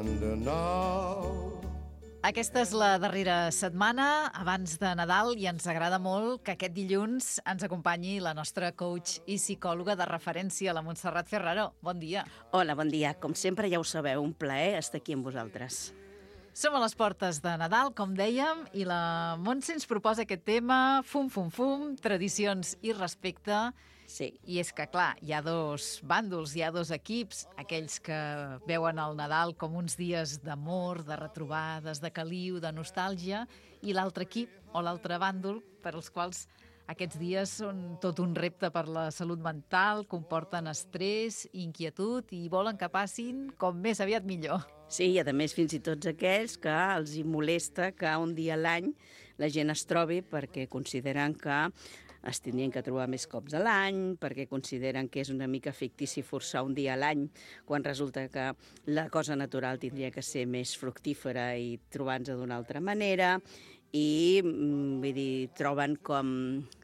And now... Aquesta és la darrera setmana abans de Nadal i ens agrada molt que aquest dilluns ens acompanyi la nostra coach i psicòloga de referència, la Montserrat Ferraro. Bon dia. Hola, bon dia. Com sempre, ja ho sabeu, un plaer estar aquí amb vosaltres. Som a les portes de Nadal, com dèiem, i la Montse ens proposa aquest tema, fum, tradicions i respecte. Sí. I és que, clar, hi ha dos bàndols, hi ha dos equips, aquells que veuen el Nadal com uns dies d'amor, de retrobades, de caliu, de nostàlgia, i l'altre equip, o l'altre bàndol, per als quals aquests dies són tot un repte per la salut mental, comporten estrès, inquietud i volen que passin com més aviat millor. Sí, i a més fins i tot aquells que els hi molesta que un dia a l'any la gent es trobi perquè consideren que es tindrien que trobar més cops a l'any, perquè consideren que és una mica fictici forçar un dia a l'any, quan resulta que la cosa natural tindria que ser més fructífera i trobar-nos d'una altra manera, i vull dir, troben com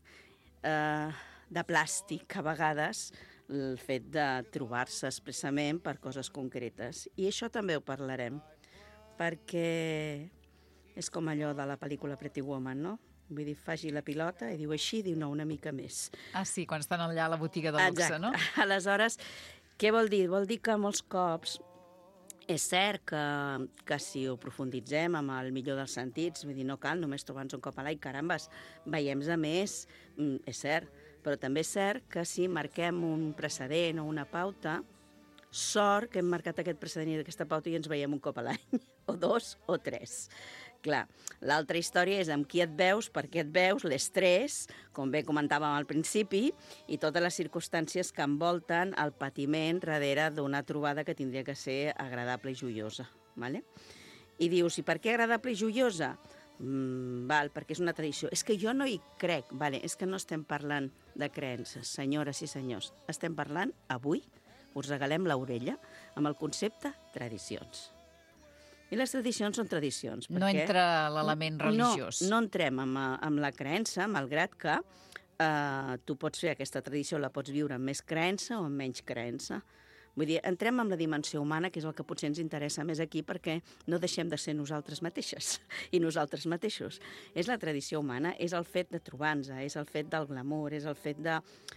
de plàstic a vegades el fet de trobar-se expressament per coses concretes. I això també ho parlarem, perquè és com allò de la pel·lícula Pretty Woman, no? Vull dir, faci la pilota i diu així, diu no, una mica més. Ah, sí, quan estan allà a la botiga de luxe, exacte. No? Aleshores, què vol dir? Vol dir que molts cops és cert que si ho profunditzem amb el millor dels sentits, vull dir, no cal només trobar-nos un cop a l'any, carambes, veiem-nos a més, és cert, però també és cert que si marquem un precedent o una pauta, sort que hem marcat aquest precedent i aquesta pauta i ens veiem un cop a l'any, o dos o tres. Clar, l'altra història és amb qui et veus, per què et veus, l'estrès, com bé comentàvem al principi, i totes les circumstàncies que envolten el patiment darrere d'una trobada que tindria que ser agradable i joiosa. Vale? I dius, i per què agradable i joiosa? Perquè és una tradició. És que jo no hi crec. Vale, és que no estem parlant de creences, senyores i senyors. Estem parlant, avui, us regalem l'orella, amb el concepte tradicions. I les tradicions són tradicions. No entra l'element religiós. No entrem amb la creença, malgrat que tu pots fer aquesta tradició, la pots viure amb més creença o amb menys creença. Vull dir, entrem amb la dimensió humana, que és el que potser ens interessa més aquí, perquè no deixem de ser nosaltres mateixes i nosaltres mateixos. És la tradició humana, és el fet de trobar-nos, és el fet del glamour, és el fet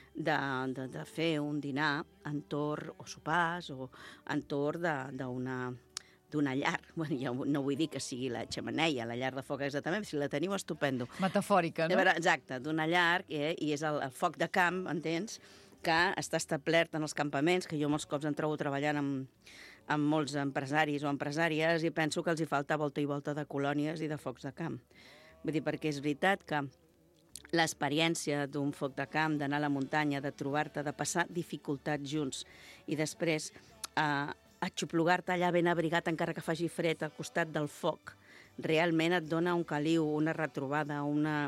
de fer un dinar entorn, o sopars, o entorn d'una llar. Bueno, jo no vull dir que sigui la xemeneia, la llar de foc exactament, si la teniu estupendo. Metafòrica, no? Exacte, d'una llar, i és el foc de camp, entens?, que està establert en els campaments, que jo molts cops em trobo treballant amb molts empresaris o empresàries i penso que els hi falta volta i volta de colònies i de focs de camp. Vull dir, perquè és veritat que l'experiència d'un foc de camp, d'anar a la muntanya, de trobar-te, de passar dificultats junts i després aixoplugar-te allà ben abrigat encara que faci fred al costat del foc, realment et dona un caliu, una retrobada,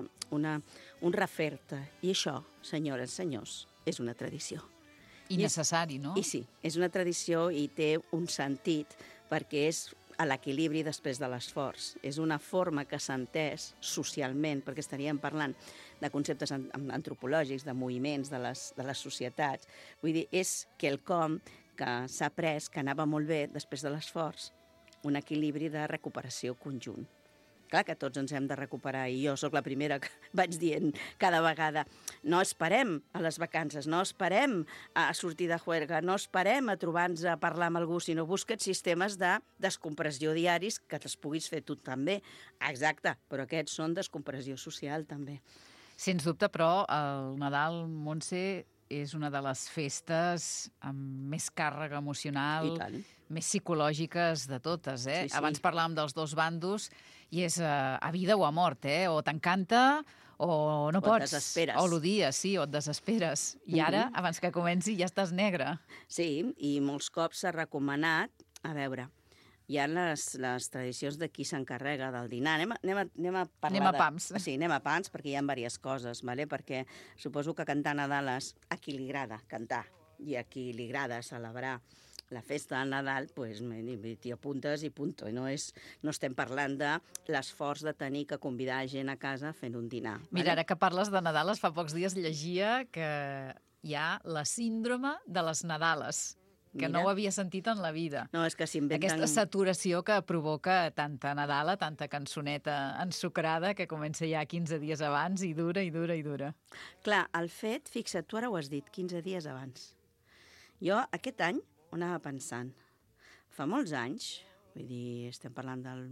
un refer-te. I això, senyores, senyors, és una tradició. I necessari, no? I sí, és una tradició i té un sentit perquè és a l'equilibri després de l'esforç. És una forma que s'ha entès socialment, perquè estaríem parlant de conceptes antropològics, de moviments de les societats. Vull dir, és quelcom que s'ha après, que anava molt bé després de l'esforç, un equilibri de recuperació conjunt. Clar que tots ens hem de recuperar, i jo sóc la primera que vaig dient cada vegada, no esperem a les vacances, no esperem a sortir de juerga, no esperem a trobar-nos a parlar amb algú, sinó busca't sistemes de descompressió diaris que te'ls puguis fer tu també. Exacte, però aquests són descompressió social també. Sens dubte, però, el Nadal, Montse, és una de les festes amb més càrrega emocional, més psicològiques de totes. Sí, sí. Abans parlàvem dels dos bandos i és a vida o a mort, o t'encanta o no pots. O et desesperes. O l'odies, sí, o et desesperes. I ara, abans que comenci, ja estàs negre. Sí, i molts cops s'ha recomanat, a veure, hi ha les tradicions de qui s'encarrega del dinar. Anem a parlar anem a pams. Sí, anem a pams, perquè hi ha diverses coses, ¿vale? Perquè suposo que cantar Nadal a qui li agrada cantar i a qui li agrada celebrar la festa del Nadal, doncs t'hi apuntes i punto. No estem parlant de l'esforç de tenir que convidar gent a casa fent un dinar. Mira, ara que parles de Nadales, fa pocs dies llegia que hi ha la síndrome de les Nadales. que no ho havia sentit en la vida. No, és que s'inventen... Aquesta saturació que provoca tanta Nadala, tanta cançoneta ensucrada que comença ja 15 dies abans i dura, i dura, i dura. Clar, el fet, fixa't, tu ara ho has dit, 15 dies abans. Jo aquest any ho anava pensant. Fa molts anys, vull dir, estem parlant del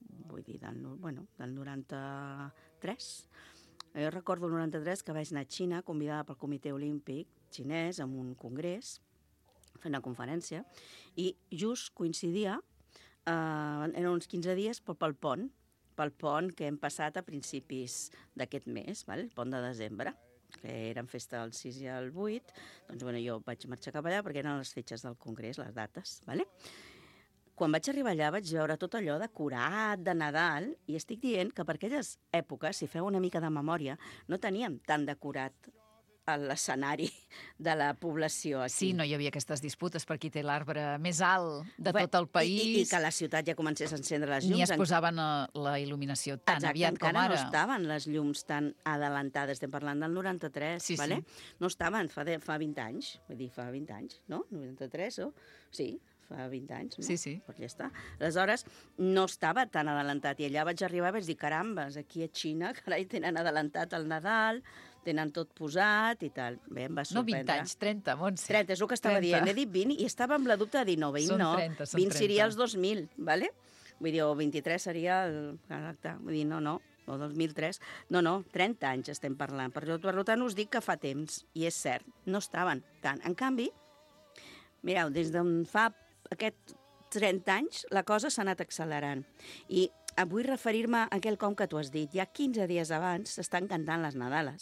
93. Jo recordo el 93 que vaig anar a Xina, convidada pel Comitè Olímpic xinès, en un congrés, fent una conferència, i just coincidia, eren uns 15 dies pel pont que hem passat a principis d'aquest mes, el pont de desembre, que eren festa el 6 i el 8, doncs jo vaig marxar cap allà perquè eren les fetges del congrés, les dates, Quan vaig arribar allà vaig veure tot allò decorat de Nadal i estic dient que per aquelles èpoques, si feu una mica de memòria, no teníem tan decorat l'escenari de la població aquí. Sí, no hi havia aquestes disputes per qui té l'arbre més alt de tot el país. I que la ciutat ja comencés a encendre les llums. Ni es posaven la il·luminació tan aviat com ara. Encara no estaven les llums tan adelantades. Estem parlant del 93, sí, vale? Sí. No estaven, fa 20 anys. Vull dir, fa 20 anys, no? 93, o... Sí, fa 20 anys, no? Sí, sí. Doncs ja està. Aleshores, no estava tan adelantat. I allà vaig arribar i vaig dir, carambes, aquí a Xina, carai, tenen adelantat el Nadal, tenen tot posat i tal. Bé, em va sorprendre. No 20 anys, 30, Montse. 30, és el que estava dient. He dit 20 i estava amb la dubte de dir, no, 20 no. 20 seria els 2000, ¿vale? Vull dir, o 23 seria el... Vull dir, no, o 2003. No, 30 anys estem parlant. Per tant, us dic que fa temps, i és cert, no estaven tant. En canvi, mireu, des d'on fa aquest 30 anys, la cosa s'ha anat accelerant. I vull referir-me a quelcom que tu has dit. Ja 15 dies abans s'estan cantant les Nadales.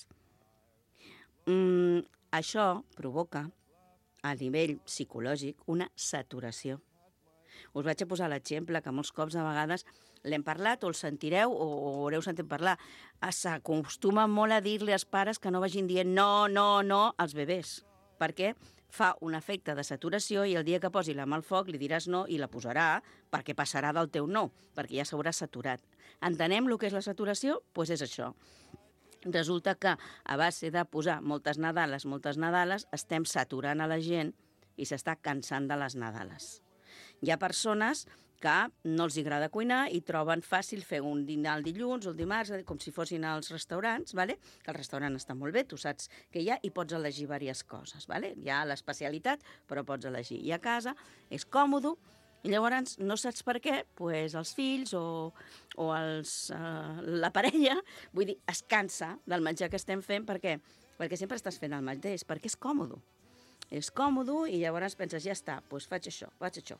Això provoca, a nivell psicològic, una saturació. Us vaig a posar l'exemple que molts cops a vegades l'hem parlat o el sentireu o haureu sentit parlar. S'acostuma molt a dir-li als pares que no vagin dient no als bebès, perquè fa un efecte de saturació i el dia que posi la mà al foc li diràs no i la posarà perquè passarà del teu no, perquè ja s'haurà saturat. Entenem el que és la saturació? Doncs és això. Resulta que a base de posar moltes Nadales, estem saturant a la gent i s'està cansant de les Nadales. Hi ha persones que no els agrada cuinar i troben fàcil fer un dinar el dilluns o el dimarts, com si fossin als restaurants, que el restaurant està molt bé, tu saps que hi ha i pots elegir diverses coses. Hi ha l'especialitat, però pots elegir. I a casa és còmode, i llavors no saps per què, doncs els fills o la parella, vull dir, es cansa del menjar que estem fent, perquè sempre estàs fent el mateix, perquè és còmode. És còmode i llavors penses, ja està, doncs faig això.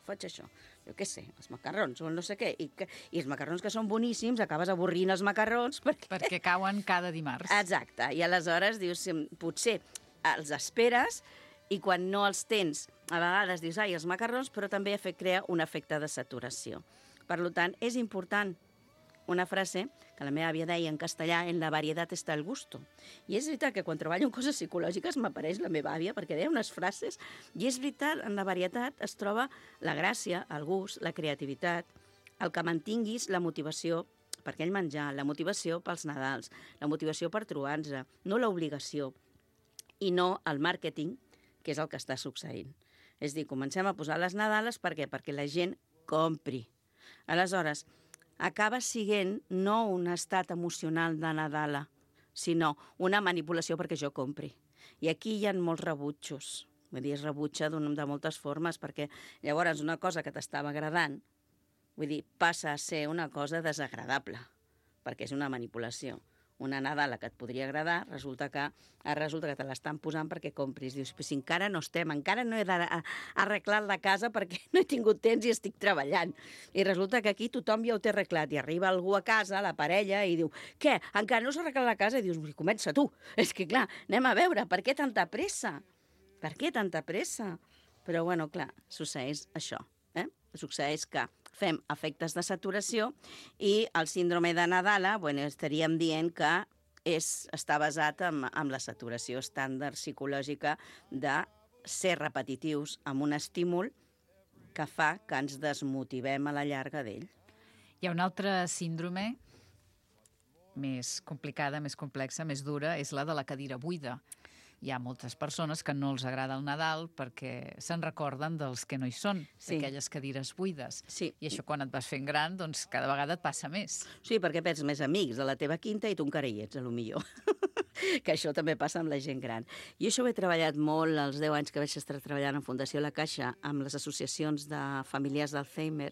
Jo què sé, els macarrons o no sé què. I els macarrons que són boníssims, acabes avorrint els macarrons perquè cauen cada dimarts. Exacte, i aleshores dius, potser els esperes i quan no els tens, a vegades dius, ai, els macarrons, però també crea un efecte de saturació. Per tant, és important una frase que la meva àvia deia en castellà, en la varietat està el gusto. I és veritat que quan treballo en coses psicològiques m'apareix la meva àvia, perquè deia unes frases, i és veritat, en la varietat es troba la gràcia, el gust, la creativitat, el que mantinguis la motivació per aquell menjar, la motivació pels Nadals, la motivació per trobar-nos, no l'obligació, i no el màrqueting, que és el que està succeint. És dir, comencem a posar les Nadales, per què? Perquè la gent compri. Aleshores, acaba sent no un estat emocional de Nadala, sinó una manipulació perquè jo compri. I aquí hi ha molts rebutjos. Vull dir, es rebutja de moltes formes, perquè llavors una cosa que t'estava agradant, vull dir, passa a ser una cosa desagradable, perquè és una manipulació. Una Nadala que et podria agradar, resulta que te l'estan posant perquè compris. Dius, però si encara no he arreglat la casa perquè no he tingut temps i estic treballant. I resulta que aquí tothom ja ho té arreglat. I arriba algú a casa, la parella, i diu, què, encara no s'ha arreglat la casa? I dius, comença tu. És que, clar, anem a veure, per què tanta pressa? Per què tanta pressa? Però, bueno, clar, succeeix això. Succeeix que fem efectes de saturació i el síndrome de Nadala, estaríem dient que està basat en la saturació estàndard psicològica de ser repetitius amb un estímul que fa que ens desmotivem a la llarga d'ell. Hi ha una altra síndrome més complicada, més complexa, més dura, és la de la cadira buida. hi ha moltes persones que no els agrada el Nadal perquè se'n recorden dels que no hi són, d'aquelles cadires buides. Sí. I això quan et vas fent gran, doncs cada vegada et passa més. Sí, perquè tens més amics de la teva quinta i tu encara hi ets, millor. Que això també passa amb la gent gran. Jo això ho he treballat molt els 10 anys que vaig estar treballant en Fundació La Caixa amb les associacions de familiars d'Alzheimer,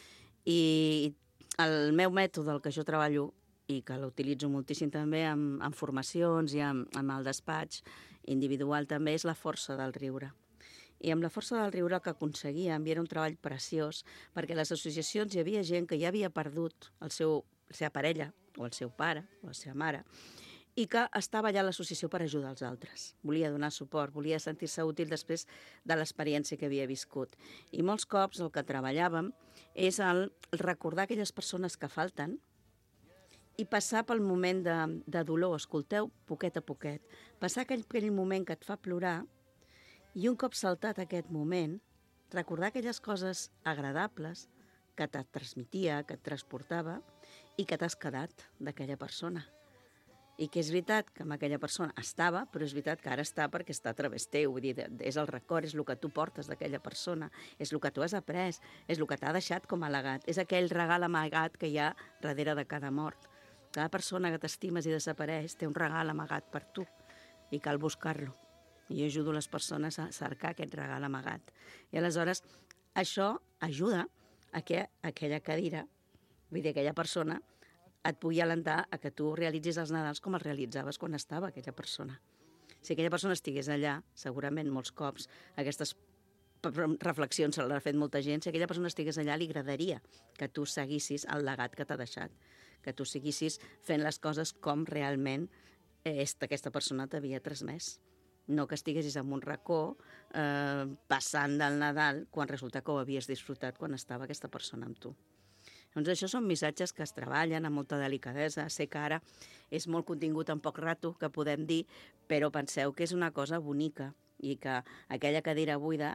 i el meu mètode, el que jo treballo, i que l'utilitzo moltíssim també en formacions i amb el despatx individual també, és la força del riure. I amb la força del riure el que aconseguíem, i era un treball preciós, perquè a les associacions hi havia gent que ja havia perdut la seva parella, o el seu pare, o la seva mare, i que estava allà a l'associació per ajudar els altres. Volia donar suport, volia sentir-se útil després de l'experiència que havia viscut. I molts cops el que treballàvem és el recordar aquelles persones que falten i passar pel moment de dolor. Escolteu, poquet a poquet. Passar aquell moment que et fa plorar i un cop saltat aquest moment, recordar aquelles coses agradables que te transmetia, que et transportava i que t'has quedat d'aquella persona. I que és veritat que amb aquella persona estava, però és veritat que ara està perquè està a través teu. Vull dir, és el record, és el que tu portes d'aquella persona, és el que tu has après, és el que t'ha deixat com a legat, és aquell regal amagat que hi ha darrere de cada mort. Cada persona que t'estimes i desapareix té un regal amagat per tu i cal buscar-lo. I jo ajudo les persones a cercar aquest regal amagat. I aleshores això ajuda a que aquella cadira, vull dir, aquella persona, et pugui alentar a que tu realitzis els Nadals com els realitzaves quan estava aquella persona. Si aquella persona estigués allà, segurament molts cops aquestes reflexions se l'ha fet molta gent, si aquella persona estigués allà li agradaria que tu seguissis el legat que t'ha deixat, que tu seguissis fent les coses com realment aquesta persona t'havia transmès. No que estiguessis en un racó passant del Nadal quan resulta que ho havies disfrutat quan estava aquesta persona amb tu. Doncs això són missatges que es treballen amb molta delicadesa. Sé que ara és molt contingut en poc rato, que podem dir, però penseu que és una cosa bonica i que aquella cadira buida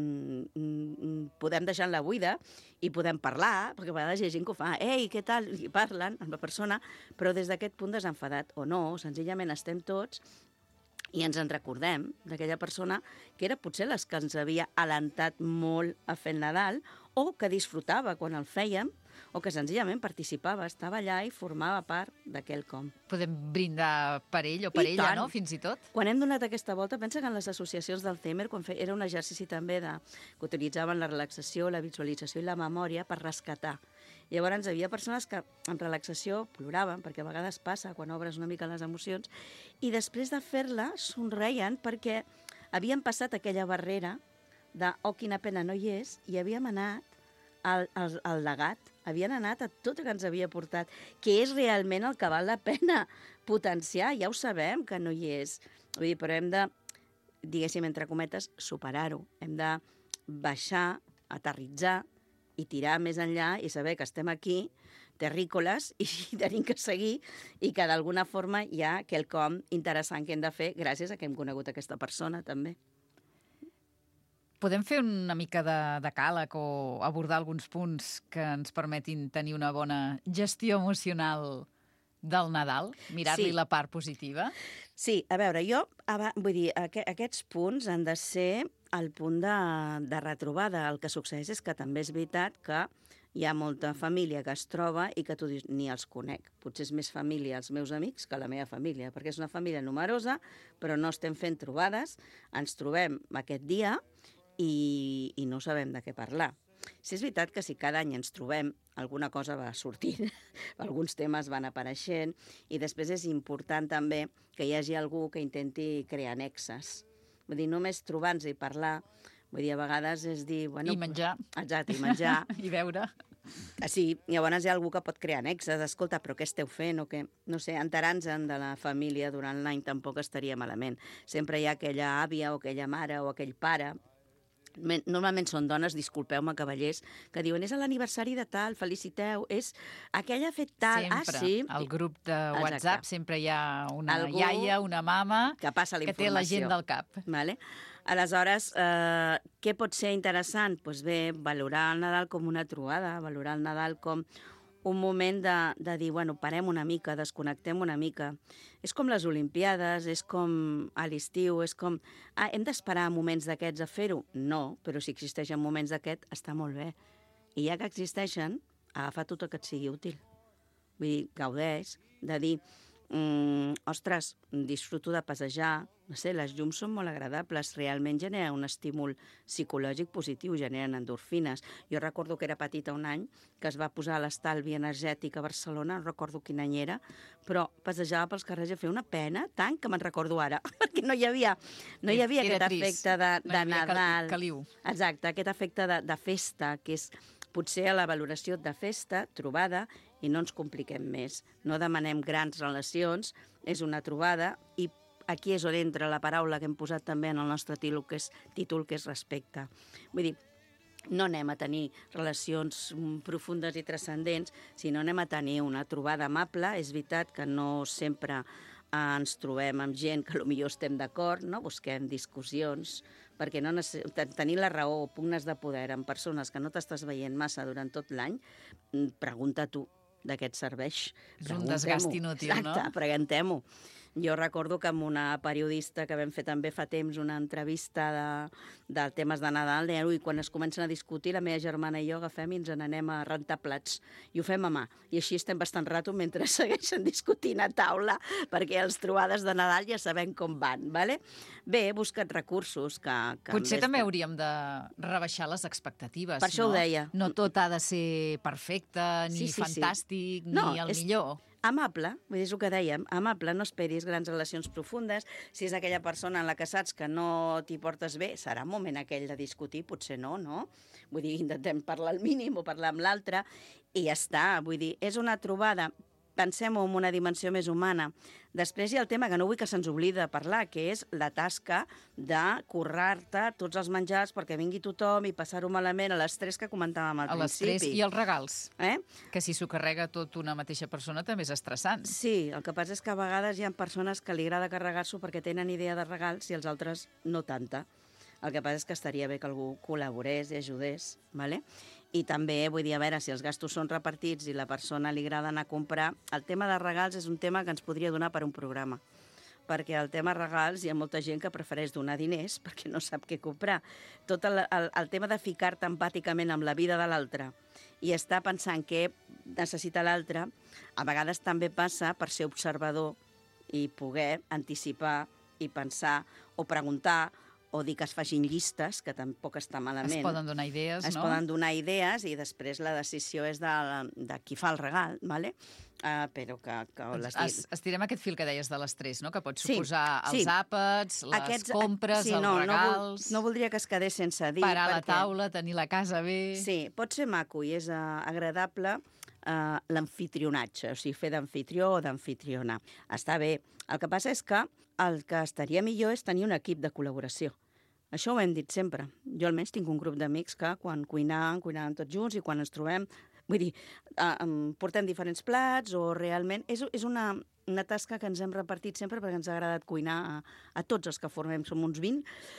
podem deixar-la buida i podem parlar, perquè a vegades hi ha gent que ho fa, ei, què tal? I parlen amb la persona, però des d'aquest punt desenfadat o no, senzillament estem tots i ens en recordem d'aquella persona que era potser les que ens havia alentat molt a fer el Nadal o que disfrutava quan el fèiem o que senzillament participava, estava allà i formava part d'aquell com. Podem brindar per ell o per ella, no?, fins i tot. Quan hem donat aquesta volta, pensa que en les associacions d'Alzheimer, era un exercici també que utilitzaven la relaxació, la visualització i la memòria per rescatar. Llavors hi havia persones que en relaxació ploraven, perquè a vegades passa quan obres una mica les emocions, i després de fer-la somreien perquè havien passat aquella barrera de oh, quina pena no hi és, i havíem anat al legat, havien anat a tot el que ens havia portat, que és realment el que val la pena potenciar. Ja ho sabem que no hi és. Vull dir, però hem de, diguéssim, entre cometes, superar-ho. Hem de baixar, aterritzar i tirar més enllà i saber que estem aquí, terrícoles, i tenim que seguir i que d'alguna forma hi ha quelcom interessant que hem de fer gràcies a que hem conegut aquesta persona, també. Podem fer una mica de decàleg o abordar alguns punts que ens permetin tenir una bona gestió emocional del Nadal? Mirar-li la part positiva? Sí, a veure, vull dir, aquests punts han de ser el punt de retrobada. El que succeeix és que també és veritat que hi ha molta família que es troba i que tu dius, ni els conec. Potser és més família els meus amics que la meva família, perquè és una família numerosa, però no estem fent trobades, ens trobem aquest dia i no sabem de què parlar. Sí, és veritat que si cada any ens trobem, alguna cosa va sortint, alguns temes van apareixent, i després és important també que hi hagi algú que intenti crear nexes. Vull dir, només trobar-nos i parlar, vull dir, a vegades és dir... Bueno, I menjar. Exacte, i menjar. I beure. Sí, llavors hi ha algú que pot crear nexes. Escolta, però què esteu fent? O què? No sé, enterar-nos de la família durant l'any tampoc estaria malament. Sempre hi ha aquella àvia o aquella mare o aquell pare. Normalment són dones, disculpeu-me, cavallers, que diuen és l'aniversari de tal, feliciteu, és aquella ha fet tal. Sempre. Sí. Al grup de WhatsApp Exacte. Sempre hi ha una Algú iaia, una mama que passa la que té la gent del cap. Vale? Aleshores, què pot ser interessant? Doncs bé, valorar el Nadal com una trobada, valorar el Nadal com un moment de dir, bueno, parem una mica, desconnectem una mica. És com les Olimpiades, és com a l'estiu, és com... hem d'esperar moments d'aquests a fer-ho? No, però si existeixen moments d'aquest, està molt bé. I ja que existeixen, agafa tot el que et sigui útil. Vull dir, gaudeix, de dir, ostres, disfruto de passejar, no sé, les llums són molt agradables, realment generen un estímul psicològic positiu, generen endorfines. Jo recordo que era petita un any, que es va posar l'estalvi energètic a Barcelona, no recordo quin any era, però passejava pels carrers i feia una pena, tant que me'n recordo ara, perquè no hi havia aquest efecte de Nadal. Caliu. Exacte, aquest efecte de festa, que és potser a la valoració de festa, trobada, i no ens compliquem més. No demanem grans relacions, és una trobada, i aquí és on entra la paraula que hem posat també en el nostre títol, que és respecte. Vull dir, no anem a tenir relacions profundes i transcendents, sinó anem a tenir una trobada amable. És veritat que no sempre ens trobem amb gent que potser estem d'acord, no? Busquem discussions, perquè no tenir la raó o pugnes de poder amb persones que no t'estàs veient massa durant tot l'any, pregunta tu de què et serveix. És un desgast inútil, no? Exacte, preguntem-ho. Jo recordo que amb una periodista que vam fer també fa temps una entrevista de temes de Nadal, deia, ui, quan es comencen a discutir, la meva germana i jo agafem i ens n'anem a rentar plats. I ho fem a mà. I així estem bastant rato mentre segueixen discutint a taula, perquè les trobades de Nadal ja sabem com van, ¿vale? Bé, he buscat recursos que potser també hauríem de rebaixar les expectatives, per això no? ho deia. No tot ha de ser perfecte, ni fantàstic, ni el millor. Amable, vull dir, és el que dèiem, amable, no esperis grans relacions profundes. Si és aquella persona en la que saps que no t'hi portes bé, serà un moment aquell de discutir, potser no, no? Vull dir, intentem parlar al mínim o parlar amb l'altre i ja està. Vull dir, és una trobada, pensem-ho en una dimensió més humana. Després hi ha el tema que no vull que se'ns oblidi de parlar, que és la tasca de currar-te tots els menjars perquè vingui tothom i passar-ho malament, a l'estrès que comentàvem al principi. A l'estrès i els regals, que si s'ho carrega tot una mateixa persona també és estressant. Sí, el que passa és que a vegades hi ha persones que li agrada carregar-s'ho perquè tenen idea de regals i els altres no tanta. El que passa és que estaria bé que algú col·laborés i ajudés, ¿vale? I també, vull dir, a veure, si els gastos són repartits i la persona li agrada anar a comprar, el tema de regals és un tema que ens podria donar per un programa. Perquè el tema regals hi ha molta gent que prefereix donar diners perquè no sap què comprar. Tot el tema de ficar-te empàticament amb la vida de l'altre i estar pensant què necessita l'altre, a vegades també passa per ser observador i poder anticipar i pensar o preguntar o dir que es facin llistes, que tampoc està malament. Es poden donar idees, no? Es poden donar idees i després la decisió és de qui fa el regal, ¿vale? Però que estirem aquest fil que deies de l'estrès, no? Que pot suposar els àpats, les compres, els regals... No voldria que es quedés sense dir. Parar a la taula, tenir la casa bé... Sí, pot ser maco i és agradable l'anfitrionatge, o sigui, fer d'anfitrió o d'anfitriona. Està bé. El que passa és que el que estaria millor és tenir un equip de col·laboració. Això ho hem dit sempre. Jo almenys tinc un grup d'amics que quan cuinàvem tots junts i quan ens trobem... Vull dir, portem diferents plats o realment... És una tasca que ens hem repartit sempre perquè ens ha agradat cuinar a tots els que formem. Som uns 20,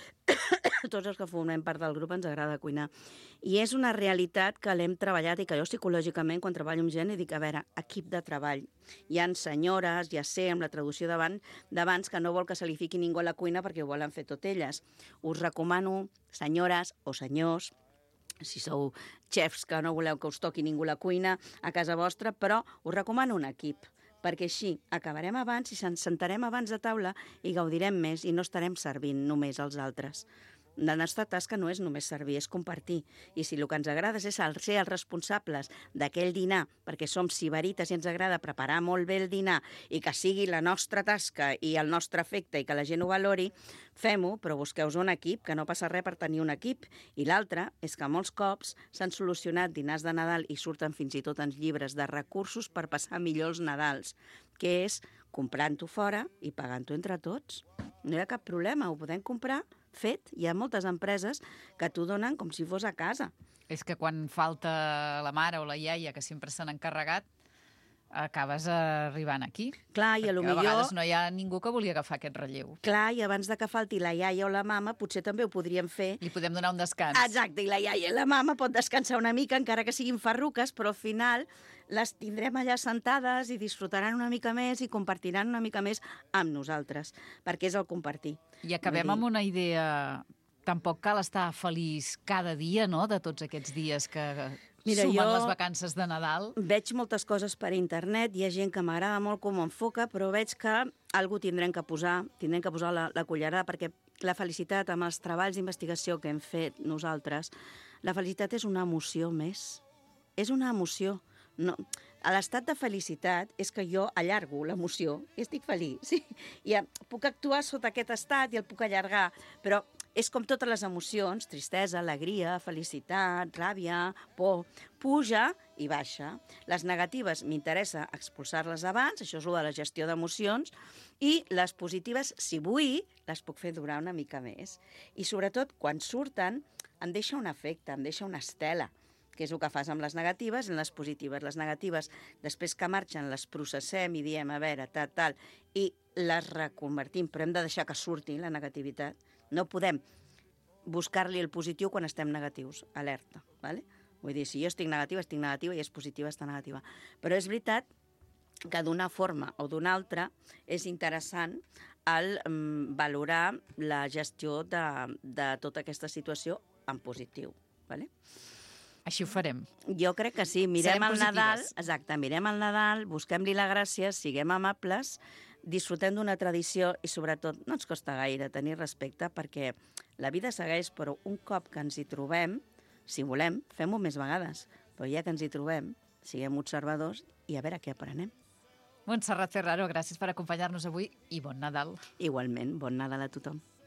tots els que formem part del grup ens agrada cuinar. I és una realitat que l'hem treballat i que jo psicològicament, quan treballo amb gent, dic, a veure, equip de treball. Hi ha senyores, ja sé, amb la traducció d'abans, que no vol que se li fiqui ningú a la cuina perquè ho volen fer tot elles. Us recomano, senyores o senyors, si sou xefs que no voleu que us toqui ningú la cuina a casa vostra, però us recomano un equip, perquè així acabarem abans i ens sentarem abans de taula i gaudirem més i no estarem servint només als altres. La nostra tasca no és només servir, és compartir. I si el que ens agrada és ser els responsables d'aquell dinar, perquè som sibarites i ens agrada preparar molt bé el dinar i que sigui la nostra tasca i el nostre efecte i que la gent ho valori, fem-ho, però busqueu-vos un equip, que no passa res per tenir un equip. I l'altre és que molts cops s'han solucionat dinars de Nadal i surten fins i tot en llibres de recursos per passar millor els Nadals, que és comprant-ho fora i pagant-ho entre tots. No hi ha cap problema, ho podem comprar fet. Hi ha moltes empreses que t'ho donen com si fos a casa. És que quan falta la mare o la iaia, que sempre s'han encarregat, acabes arribant aquí. Clar, i Perquè a potser... vegades no hi ha ningú que vulgui agafar aquest relleu. Clar, i abans de que falti la iaia o la mama, potser també ho podríem fer. Li podem donar un descans. Exacte, i la iaia i la mama pot descansar una mica, encara que siguin farruques, però al final les tindrem allà sentades i disfrutaran una mica més i compartiran una mica més amb nosaltres, perquè és el compartir. I acabem amb una idea... Tampoc cal estar feliç cada dia, no?, de tots aquests dies que sumen les vacances de Nadal. Veig moltes coses per internet, hi ha gent que m'agrada molt com ho enfoca, però veig que algú tindrem que posar la cullerada, perquè la felicitat, amb els treballs d'investigació que hem fet nosaltres, la felicitat és una emoció més. És una emoció. No. A l'estat de felicitat és que jo allargo l'emoció i estic feliç. Sí? I puc actuar sota aquest estat i el puc allargar, però és com totes les emocions, tristesa, alegria, felicitat, ràbia, por, puja i baixa. Les negatives m'interessa expulsar-les abans, això és el de la gestió d'emocions, i les positives, si vull, les puc fer durar una mica més. I sobretot, quan surten, em deixa un efecte, em deixa una estela, que és el que fas amb les negatives i les positives. Les negatives, després que marxen, les processem i diem, a veure, tal, i les reconvertim, però hem de deixar que surti la negativitat. No podem buscar-li el positiu quan estem negatius. Alerta, ¿vale? Vull dir, si jo estic negativa i és positiva, està negativa. Però és veritat que d'una forma o d'una altra és interessant el valorar la gestió de tota aquesta situació en positiu, ¿vale? Així ho farem. Jo crec que sí. Mirem el Nadal, exacte, mirem el Nadal, busquem-li la gràcia, siguem amables, disfrutem d'una tradició i, sobretot, no ens costa gaire tenir respecte perquè la vida segueix, però un cop que ens hi trobem, si volem, fem-ho més vegades, però ja que ens hi trobem, siguem observadors i a veure què aprenem. Montserrat Ferraro, gràcies per acompanyar-nos avui i bon Nadal. Igualment, bon Nadal a tothom.